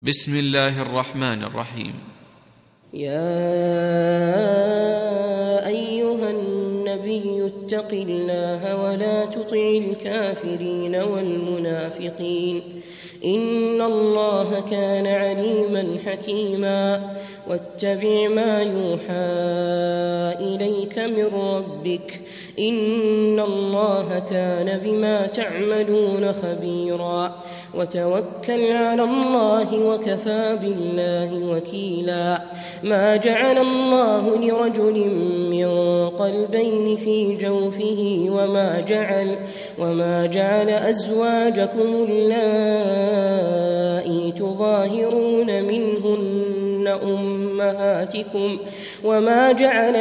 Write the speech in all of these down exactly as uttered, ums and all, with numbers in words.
بسم الله الرحمن الرحيم. يا أيها النبي اتق الله ولا تطع الكافرين والمنافقين إن الله كان عليما حكيما واتبع ما يوحى إليك من ربك إن الله كان بما تعملون خبيرا وتوكل على الله وكفى بالله وكيلا ما جعل الله لرجل من قلبين في جوفه وما جعل وما جعل أزواجكم اللائي تظاهرون منهن أمهاتكم وما جعل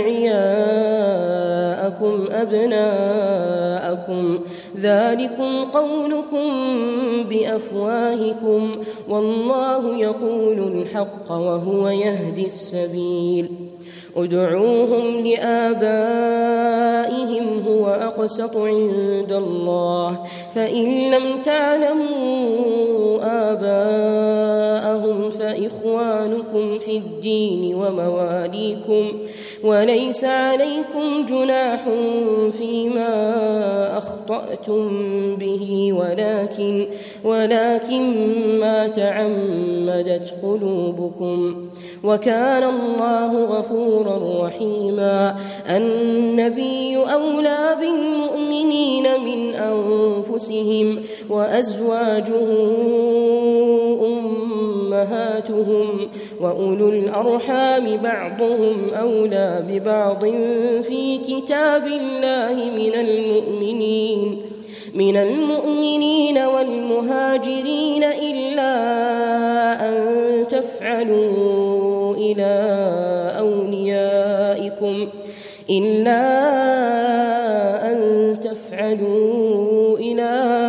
أدعياءكم أبناءكم ذلكم قولكم بأفواهكم والله يقول الحق وهو يهدي السبيل ادعوهم لآبائهم هو أقسط عند الله فإن لم تعلموا آباءهم فإخوانكم في الدين ومواليكم وليس عليكم جناح فيما أخطأتم به ولكن ولكن ما تعمدت قلوبكم وكان الله غفورا رحيما النبي أولى بالمؤمنين من أنفسهم وأزواجه أمهاتهم وأولو الأرحام بعضهم أولى ببعض في كتاب الله من المؤمنين من المؤمنين والمهاجرين إلا أن تفعلوا إلى أوليائكم إلا أن تفعلوا إلى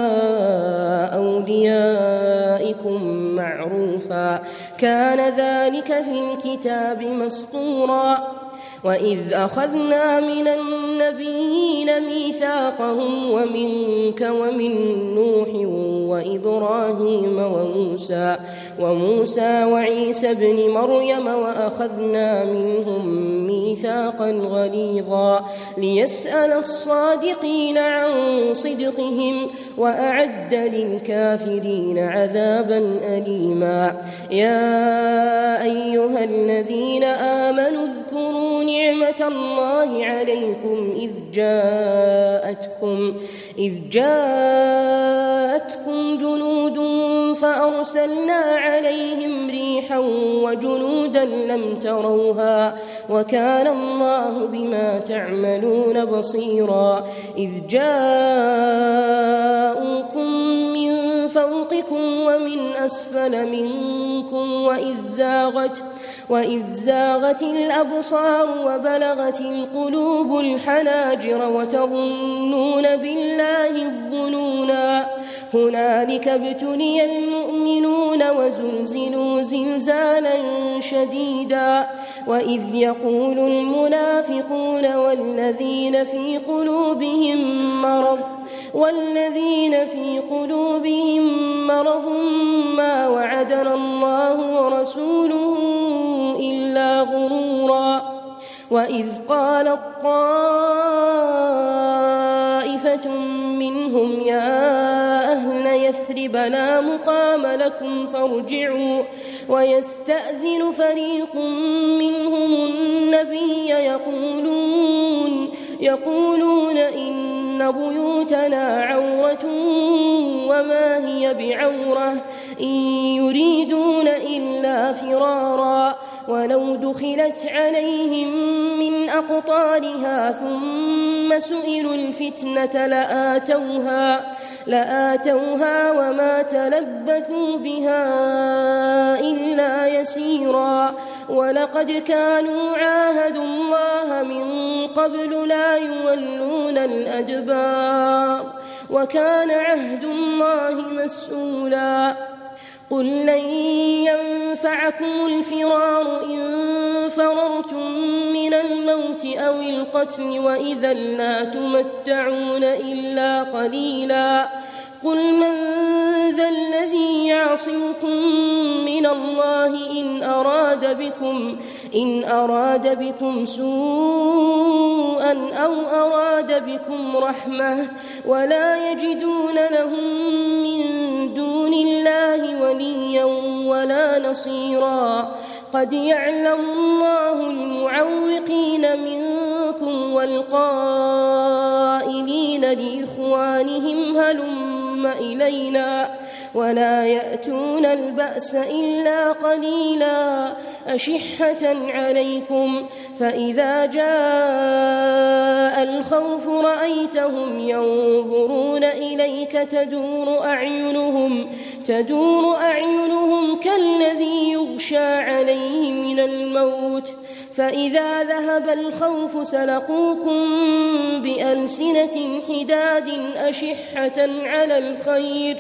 أوليائكم معروفا كان ذلك في الكتاب مسطورا وإذ أخذنا من النبيين ميثاقهم ومنك ومن نوح وإبراهيم وموسى وموسى وعيسى ابن مريم وأخذنا منهم ميثاقا غليظا ليسأل الصادقين عن صدقهم وأعد للكافرين عذابا أليما يا أيها الذين آمنوا اذكروا نعمة الله عليكم إذ جاءتكم إذ جاءتكم جنود فأرسلنا عليهم ريحا وجنودا لم تروها وكان الله بما تعملون بصيرا إذ جاءوكم من فوقكم ومن أسفل منكم وإذ زاغت وإذ زاغت الأبصار وبلغت القلوب الحناجر وتظنون بالله الظنونا هنالك ابتلي المؤمنون وزلزلوا زلزالا شديدا وإذ يقول المنافقون والذين في قلوبهم مرض والذين في قلوبهم مرض ما وعدنا الله ورسوله إلا غرورا وإذ قالت طائفة منهم يا أهل يثرب لا مقام لكم فارجعوا ويستأذن فريق منهم النبي يقولون يقولون إن بيوتنا عورة وما هي بعورة إن يريدون إلا فرارا ولو دخلت عليهم من أقطارها ثم سئلوا الفتنة لآتوها لآتوها وما تلبثوا بها إلا يسيرا ولقد كانوا عاهدوا الله من قبل لا يولون الأدبار وكان عهد الله مسؤولا قل لن ينفعكم الفرار إن فررتم من الموت أو القتل وإذا لا تمتعون إلا قليلا قل من ذا الذي يعصمكم من الله إن أراد بكم إن أراد بكم سوءا أو أراد بكم رحمة ولا يجدون لهم من دون الله وليا ولا نصيرا قد يعلم الله المعوقين منكم والقائلين لإخوانهم هلم إلينا ولا يأتون البأس إلا قليلا أشحة عليكم فإذا جاء الخوف رأيتهم ينظرون إليك تدور أعينهم تدور أعينهم كالذي يغشى عليه من الموت فإذا ذهب الخوف سلقوكم بألسنة حداد أشحة على الخير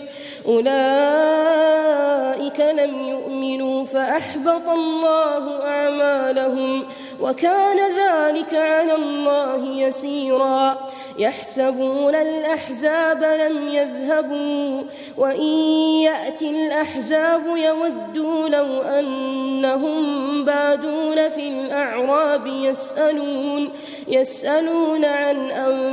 أولئك لم يؤمنوا فأحبط الله أعمالهم وكان ذلك على الله يسيرا يحسبون الأحزاب لم يذهبوا وإن يأتي الأحزاب يودوا لو أنهم بادون في الأعراب يسألون يسألون عن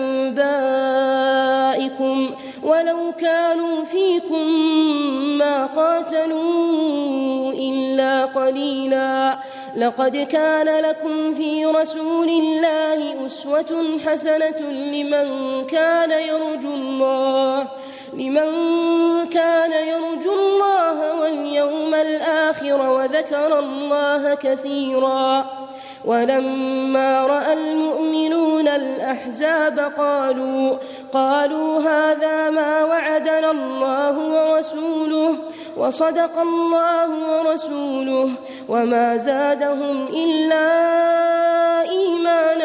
أنبائكم ولو كانوا فيكم ما قاتلوا إلا قليلا لقد كان لكم في رسول الله أسوة حسنة لمن كان يرجو الله لمن كان يرجو الله واليوم الآخر وذكر الله كثيرا ولما رأى المؤمنون الأحزاب قالوا قالوا هذا ما وعدنا الله ورسوله وصدق الله ورسوله وما زادهم إلا إيمانا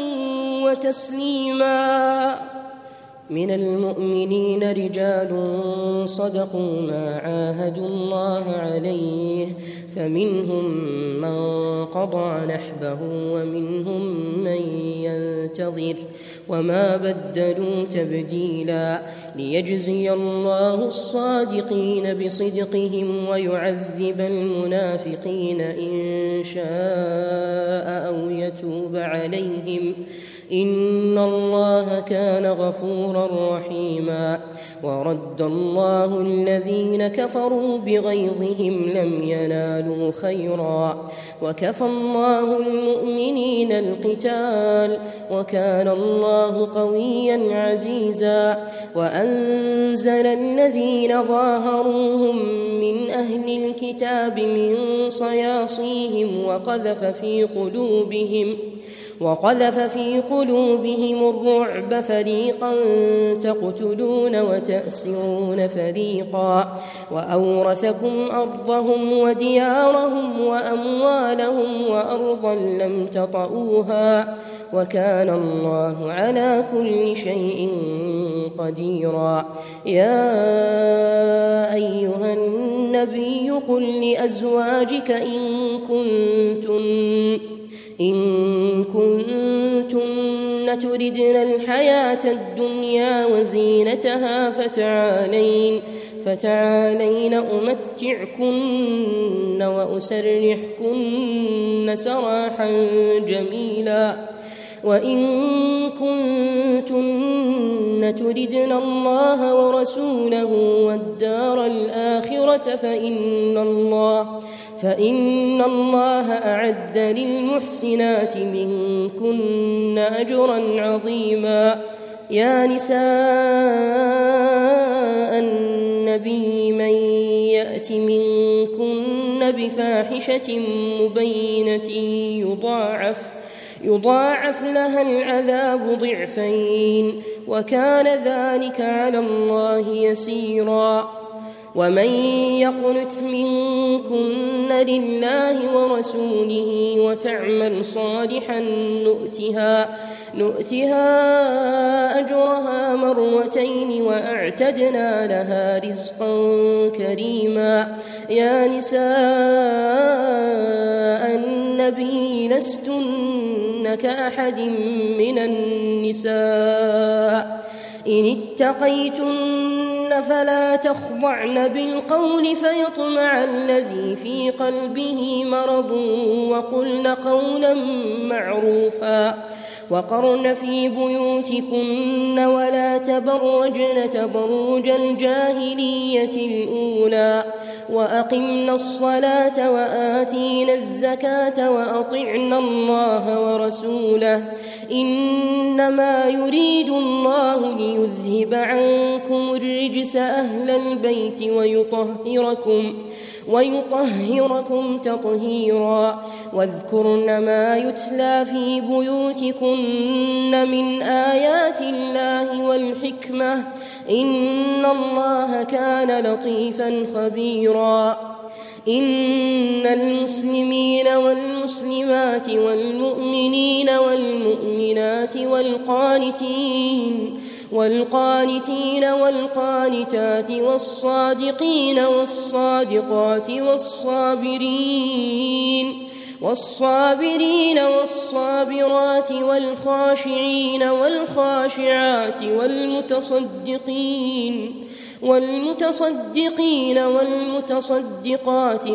وتسليما من المؤمنين رجال صدقوا ما عاهدوا الله عليه فمنهم من قضى نحبه ومنهم من ينتظر وما بدلوا تبديلا ليجزي الله الصادقين بصدقهم ويعذب المنافقين إن شاء أو يتوب عليهم إن الله كان غفورا رحيما ورد الله الذين كفروا بغيظهم لم ينالوا خيرا وكفى الله المؤمنين القتال وكان الله قويا عزيزا وأنزل الذين ظاهروهم من أهل الكتاب من صياصيهم وقذف في قلوبهم وقذف في قلوبهم الرعب فريقا تقتلون وتأسرون فريقا وأورثكم أرضهم وديارهم وأموالهم وأرضا لم تطئوها وكان الله على كل شيء قديرا يا أيها النبي قل لأزواجك إن كنتن إن كنتن تردن الحياة الدنيا وزينتها فتعالين فتعالين أمتعكن وأسرحكن سراحا جميلا وإن كنتن تردن الله ورسوله والدار الآخرة فإن الله فإن الله أعد للمحسنات منكن أجرا عظيما يا نساء النبي من يأت منكن بفاحشة مبينة يضاعف يضاعف لها العذاب ضعفين وكان ذلك على الله يسيرا ومن يقنت منكن لله ورسوله وتعمل صالحا نؤتها نؤتها أجرها مرتين وأعتدنا لها رزقا كريما يا نساء النبي لستن كأحد من النساء إن اتقيتن فلا تخضعن بالقول فيطمع الذي في قلبه مرض وقلن قولا معروفا وقرن في بيوتكن ولا تبرجن تبرج الجاهلية الأولى وأقمنا الصلاة وآتينا الزكاة وأطعنا الله ورسوله إنما يريد الله ليذهب عنكم الرجس أهل البيت ويطهركم ويطهركم تطهيرا واذكرن ما يتلى في بيوتكن من آيات الله والحكمة إن الله كان لطيفا خبيرا إن المسلمين والمسلمات والمؤمنين والمؤمنات والقانتين والقانتين والقانتات والصادقين والصادقات والصابرين والصابرين والصابرات والخاشعين والخاشعات والمتصدقين والمتصدقين والمتصدقات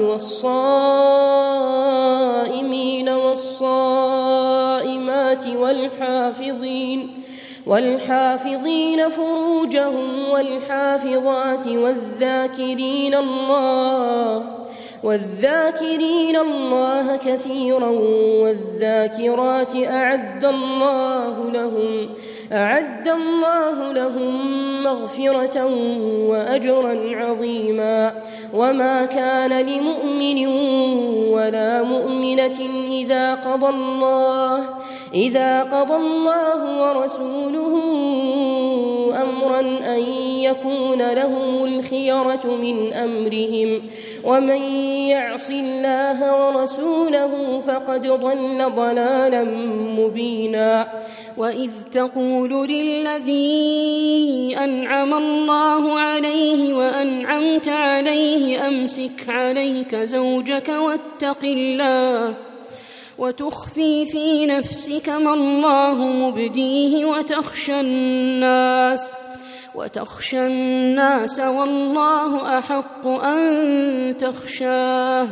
والصائمين والصائمات والحافظين والحافظين فروجهم والحافظات والذاكرين الله والذاكرين الله كثيرا والذاكرات أعد الله لهم أعد الله لهم مغفرة وأجرا عظيما وما كان لمؤمن ولا مؤمنة إذا قضى الله إذا قضى الله ورسوله أمرا أن يكون لهم الخيرة من أمرهم ومن يعص الله ورسوله فقد ضل ضلالا مبينا وإذ تقول للذي أنعم الله عليه وأنعمت عليه أمسك عليك زوجك واتق الله وتخفي في نفسك ما الله مبديه وتخشى الناس وتخشى الناس والله أحق أن تخشاه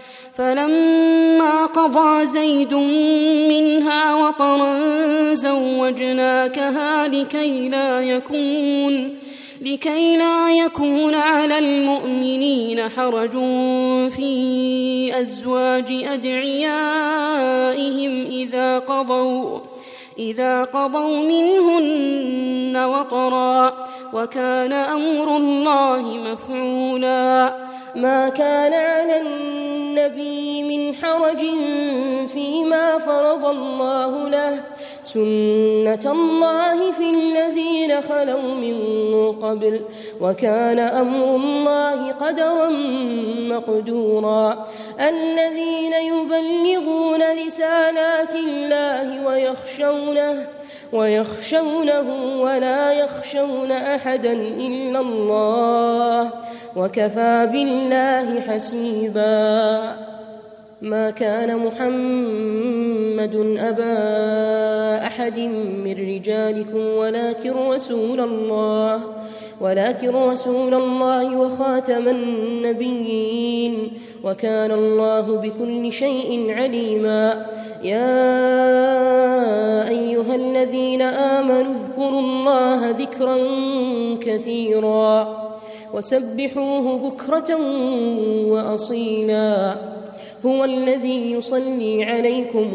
فلما قضى زيد منها وطرا زوجناكها لكي لا يكون لكي لا يكون على المؤمنين حرج في أزواج أدعيائهم إذا قضوا إذا قضوا منهن وطرا وكان أمر الله مفعولا ما كان على النبي من حرج فيما فرض الله له سنة الله في الذين خلوا من قبل وكان أمر الله قدرا مقدورا الذين يبلغون رسالات الله ويخشونه ويخشونه ولا يخشون أحدا إلا الله وكفى بالله حسيبا ما كان محمد أبا أحد من رجالكم ولكن رسول الله ولكن رسول الله وخاتم النبيين وكان الله بكل شيء عليما يا أيها الذين آمنوا اذكروا الله ذكرا كثيرا وسبحوه بكرة وأصيلا هو الذي يصلي عليكم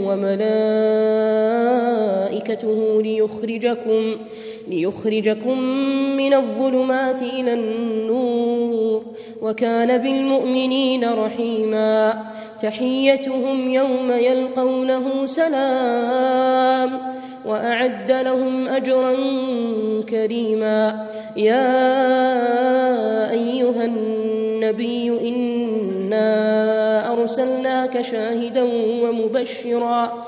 وملائكته ليخرجكم ليخرجكم من الظلمات إلى النور وكان بالمؤمنين رحيما تحيتهم يوم يلقونه سلام وأعد لهم أجرا كريما يا أيها النبي إنا أرسلناك شاهدا ومبشرا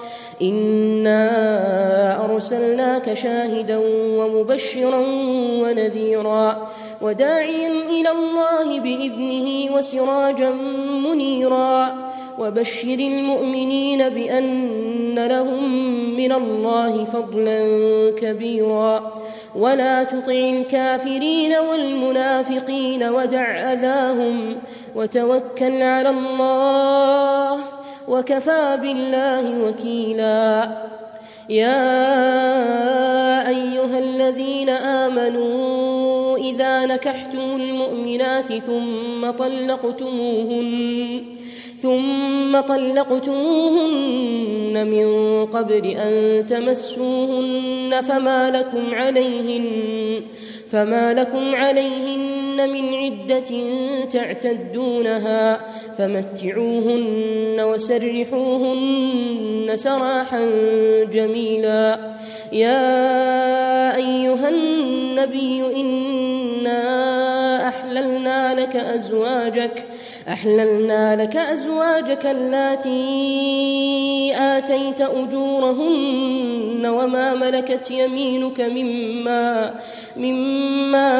إنا أرسلناك شاهدا ومبشرا ونذيرا وداعيا إلى الله بإذنه وسراجا منيرا وبشر المؤمنين بأن لهم من الله فضلا كبيرا ولا تطع الكافرين والمنافقين ودع أذاهم وتوكل على الله وكفى بالله وكيلا يا أيها الذين آمنوا إذا نكحتم المؤمنات ثم طلقتموهن ثم طلقتموهن من قبل أن تمسوهن فما لكم عليهن فما لكم عليهن من عدة تعتدونها فمتعوهن وسرحوهن سراحا جميلا يا أيها النبي إنا أحللنا لك أزواجك أحللنا لك أزواجك اللاتي آتيت أجورهن وما ملكت يمينك مما مما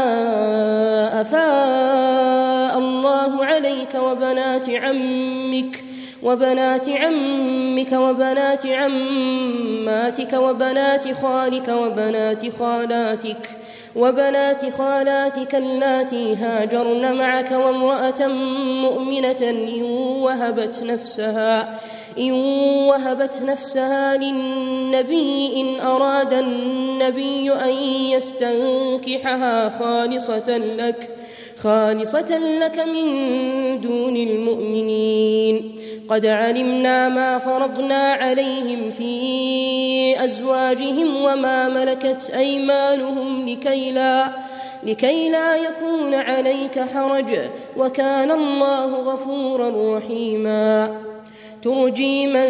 أفاء الله عليك وبنات عمك وبنات عمك وبنات عماتك وبنات خالك وبنات خالاتك وبنات خالاتك اللاتي هاجرن معك وامرأة مؤمنة إن وهبت نفسها إن وهبت نفسها للنبي إن أراد النبي أن يستنكحها خالصة لك خالصة لك من دون المؤمنين قد علمنا ما فرضنا عليهم في أزواجهم وما ملكت أيمانهم لكي لا, لكي لا يكون عليك حرج وكان الله غفورا رحيما ترجي من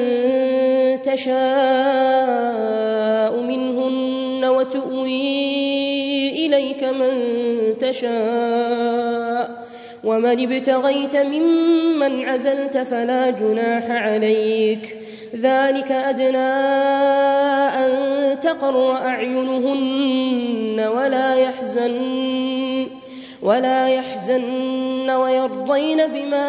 تشاء منهن وتؤوي إليك من تشاء ومن ابتغيت ممن عزلت فلا جناح عليك ذلك أدنى أن تقر أعينهن ولا يحزن ولا يحزن ويرضين بما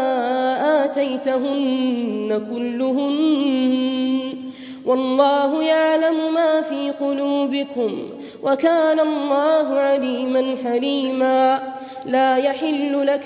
آتيتهن كلهن والله يعلم ما في قلوبكم وكان الله عليما حليما لا يحل لك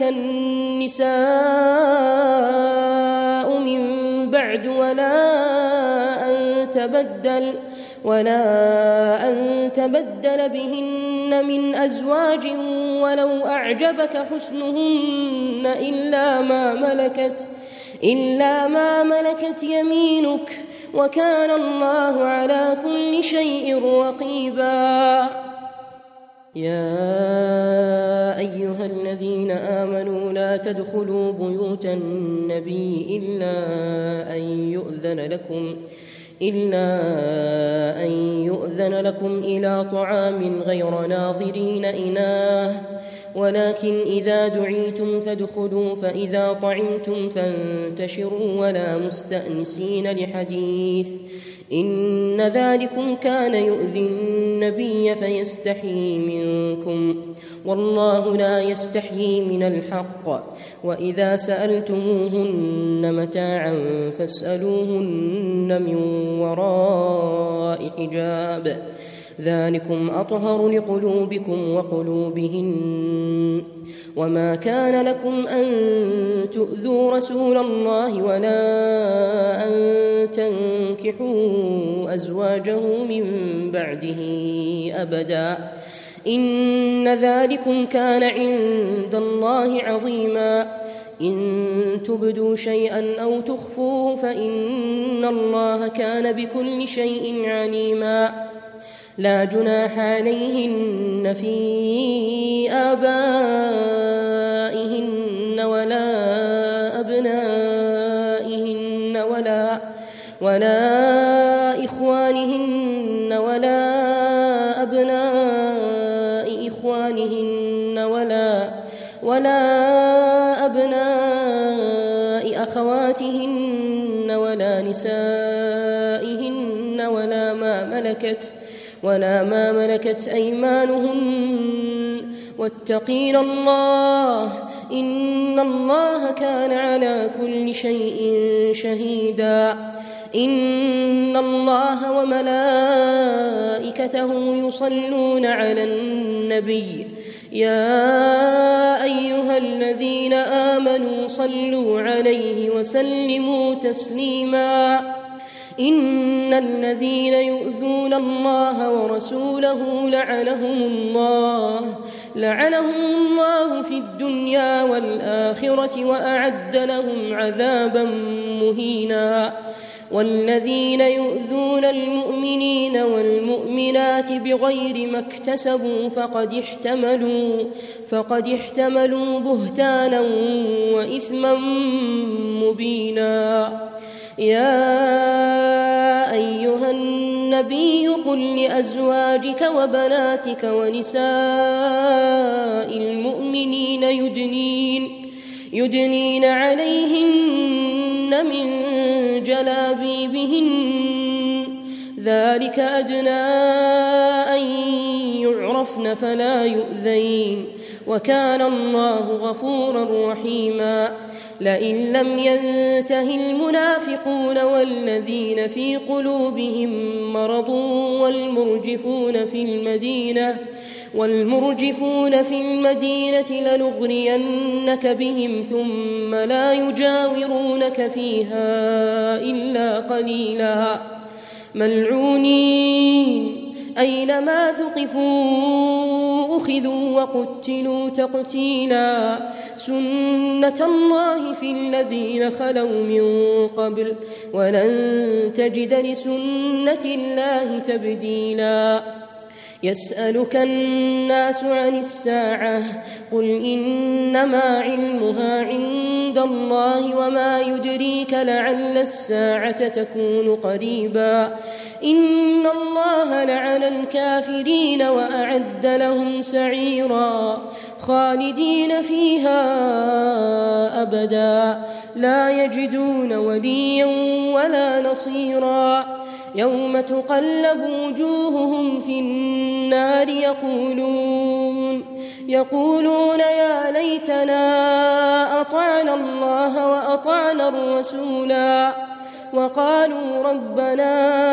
النساء من بعد ولا أن تبدل ولا أن تبدل بهن من أزواج ولو أعجبك حسنهن إلا ما ملكت إلا ما ملكت يمينك وكان الله على كل شيء رقيبا يا أيها الذين آمنوا لا تدخلوا بيوت النبي إلا أن يؤذن لكم إلا أن يؤذن لكم إلى طعام غير ناظرين إناه ولكن إذا دعيتم فادخلوا فإذا طعمتم فانتشروا ولا مستأنسين لحديث إن ذلكم كان يؤذي النبي فيستحيي منكم والله لا يستحيي من الحق وإذا سألتموهن متاعا فاسألوهن من وراء حجاب ذلكم أطهر لقلوبكم وقلوبهن وما كان لكم أن تؤذوا رسول الله ولا أن تنكحوا أزواجه من بعده أبدا إن ذلكم كان عند الله عظيما إن تبدوا شيئا أو تخفوه فإن الله كان بكل شيء عليما لا جناح عليهن في آبائهن ولا أبنائهن ولا ولا إخوانهن ولا أبناء إخوانهن ولا ولا أبناء أخواتهن ولا نسائهن ولا ما ملكت ولا ما ملكت أيمانهن واتقين الله إن الله كان على كل شيء شهيدا إن الله وملائكته يصلون على النبي يا أيها الذين آمنوا صلوا عليه وسلموا تسليما إن الذين يؤذون الله ورسوله لعنهم الله لعنهم الله في الدنيا والآخرة وأعد لهم عذابا مهينا والذين يؤذون المؤمنين والمؤمنات بغير ما اكتسبوا فقد احتملوا فقد احتملوا بهتانا وإثما مبينا يا أيها النبي قل لأزواجك وبناتك ونساء المؤمنين يدنين يدنين عليهن من جلابيبهن ذلك أدنى أن يعرفن فلا يؤذين وكان الله غفورا رحيما لئن لم ينته المنافقون والذين في قلوبهم مرض والمرجفون في المدينة والمرجفون في المدينة لنغرينك بهم ثم لا يجاورونك فيها إلا قليلا ملعونين أينما ثقفوا أخذوا وقتلوا تقتيلا سنة الله في الذين خلوا من قبل ولن تجد لسنة الله تبديلا يسألك الناس عن الساعة قل إنما علمها عند الله وما يدريك لعل الساعة تكون قريبا إن الله لعن الكافرين وأعد لهم سعيرا خالدين فيها أبدا لا يجدون وليا ولا نصيرا يوم تقلب وجوههم في النار يقولون يقولون يا ليتنا أطعنا الله وأطعنا الرسولا وقالوا ربنا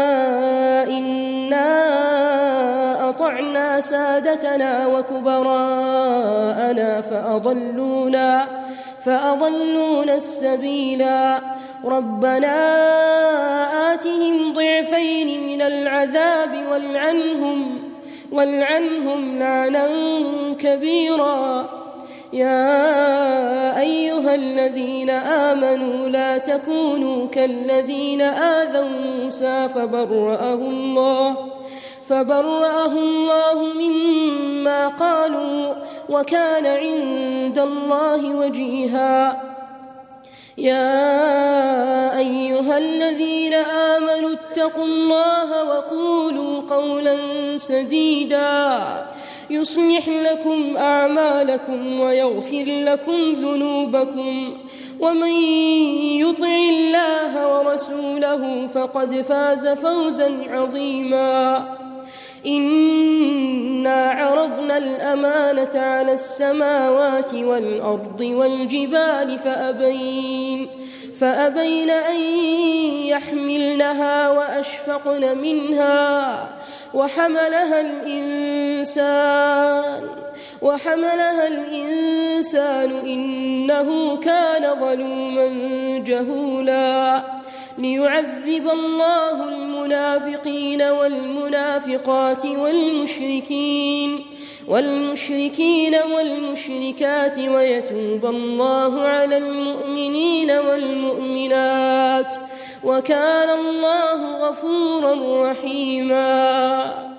إنا أطعنا سادتنا وكبراءنا فأضلونا فأضلونا السبيلا ربنا آتهم ضعفين من العذاب والعنهم والعنهم لعنا كبيرا يا أيها الذين آمنوا لا تكونوا كالذين آذوا موسى فبرأه الله فبرأه الله مما قالوا وكان عند الله وجيها يا أيها الذين آمنوا اتقوا الله وقولوا قولا سديدا يصلح لكم أعمالكم ويغفر لكم ذنوبكم ومن يطع الله ورسوله فقد فاز فوزا عظيما إنا عرضنا الأمانة على السماوات والأرض والجبال فأبين فأبين أن يحملنها وأشفقن منها وحملها الإنسان وحملها الإنسان إنه كان ظلوما جهولا ليعذب الله المنافقين والمنافقات والمشركين والمشركين والمشركات ويتوب الله على المؤمنين والمؤمنات وكان الله غفورا رحيما.